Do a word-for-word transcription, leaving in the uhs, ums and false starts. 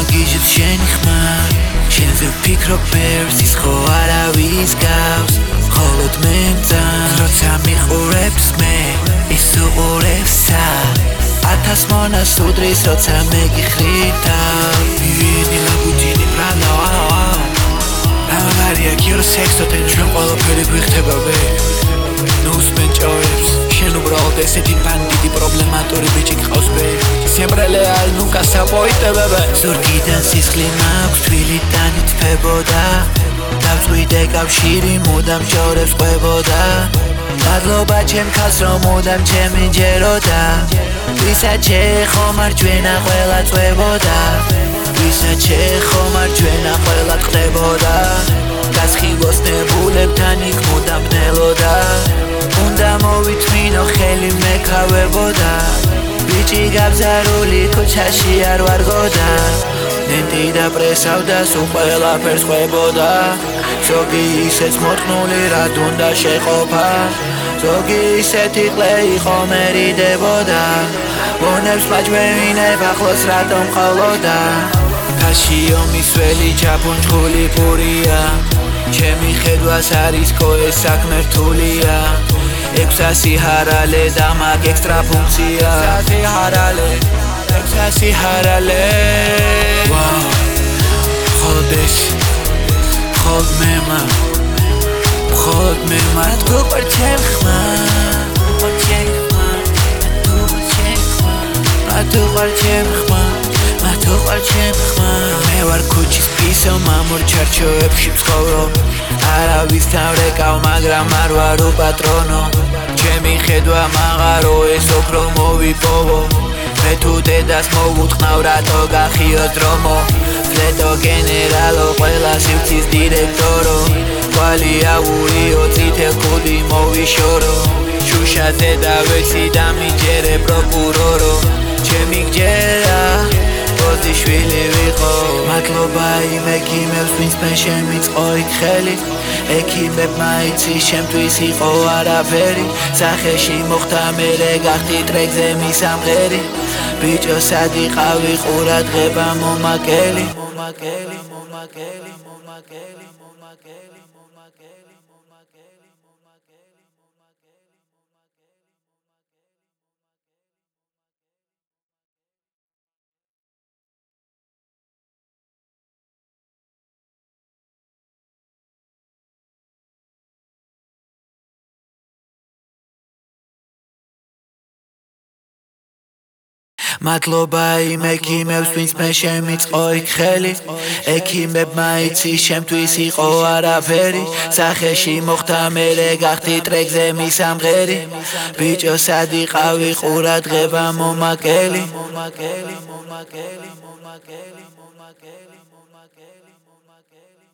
მაგიჟებს შენი ხმა შენზე ვფიქრობ ბევრს ის ხო არავის გავს მხოლოდ მე მძან როცა მიყურებს მე ის უყურებსა ათას მონას უდრის როცა მე გიხრიტავ ვინი ლაბუჯინი ბრანო რამარია კირო სექსოთენ ჩვენ ყველაფერი გვიხდება ვე ნუ უსმენ ჭოებს შენ უბრალოდ ესეთი ბანდიტი პრობლემატური ბიჭი გყავს ვე Siempre al nunca se apoytebebe ზურგიდან სისხლი მაქვს თბილიდან ითვებოდა დავწვიდე კავშირი მუდამ ჟორებს ყვებოდა მადლობა ჩემ ქალს რომ მუდამ ჩემი ჯეროდა ვისაც შეხო მარჯვენა ყველა წვებოდა ვისაც შეხო მარჯვენა ყველა ტყდებოდა გასხივოსნებულებთან იქ მუდამ ბნელოდა უნდა მოვითმინო ხელი მეკავებოდა ბიჭი გაბზარული ქუჩაში არ ვარგოდა ნენტი და პრესავდა სულ ყველაფერს ყვებოდა ზოგი ისეც მორწმული რად უნდა შეყოფა ზოგი ისეთი ყლე იყო მერიდებოდა ბონებს მაჯვევინებ ახლოს რატომ ყავლოდა თაში ომის ველი ჩაფუნჩხული პურია ჩემი ხედვას არის კოეს საქმე რთულია ექვსასი ჰარალე და მაგ ექსტრა ფუნქცია ექვსასი ჰარალე ექვსასი ჰარალე ვაუ მხოლოდ ეს მხოლოდ მე მა მხოლოდ მე მა თუ ყარ ჩემ ხმა ყარ ჩემ ხმა თუ ყარ ჩემ ხმა თუ ყარ ჩემ ხმა თუ ყარ ჩემ ხმა მე ვარ ქუჩის პისო მამურ ჩარჩოებში ვცხოვრობ არავისთან ვრეკავ მაგრამ არ ვარ უპატრონო ჩემი ხედვა მაღარო ეს ოქრო მოვიპოვო მე თუ დედას მოვუთხნავ რატო გახიოს დრომო ფლეტო გენერალო ყველა სივრცის დირექტორო კვალი აურიო წითელ ქუდი მოვიშორო შუშაზე დავეცი და მიჯერე პროკურორო ჩემი გჯერა ბოზი შვილი ვიყო მადლობა იმ ექიმებს ვინც მე შემიწყო იქ ხელი ექიმებმა იცი შემთვის იყო არაფერი სახეში მოხდა მერე გახდი ტრეკზე მისამღერი ბიჭო სად იყავი ყურადღება მომაკელი მომაკელი მომაკელი მომაკელი მომაკელი მომაკელი მომაკელი მადლობა იმ ექიმებს ვინც მე შემიწყო იქ ხელი ექიმებმა იცი შემთვის იყო არაფერი სახეში მოხდა მერე გახდი ტრეკზე მისამღერი ბიჭო სად იყავი ყურადღება მომაკელი მომაკელი მომაკელი მომაკელი მომაკელი მომაკელი